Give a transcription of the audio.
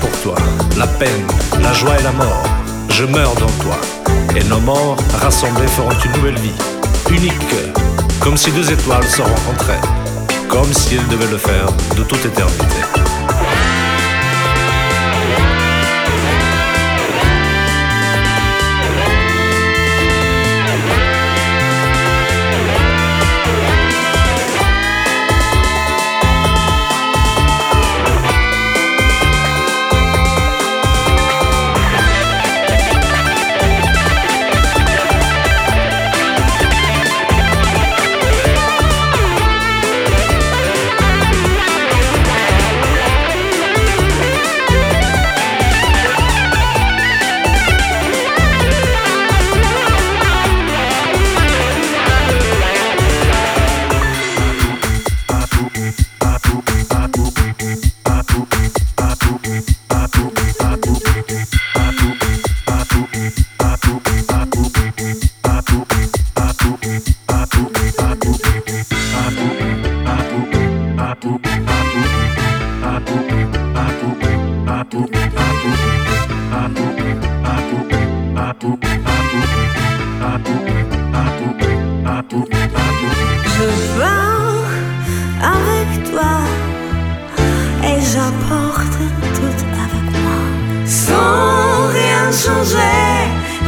pour toi, la peine, la joie et la mort. Je meurs dans toi, et nos morts rassemblés feront une nouvelle vie, unique, comme si deux étoiles se rencontraient, comme si elles devaient le faire de toute éternité. Je pars avec toi et j'apporte tout avec moi. Sans rien changer,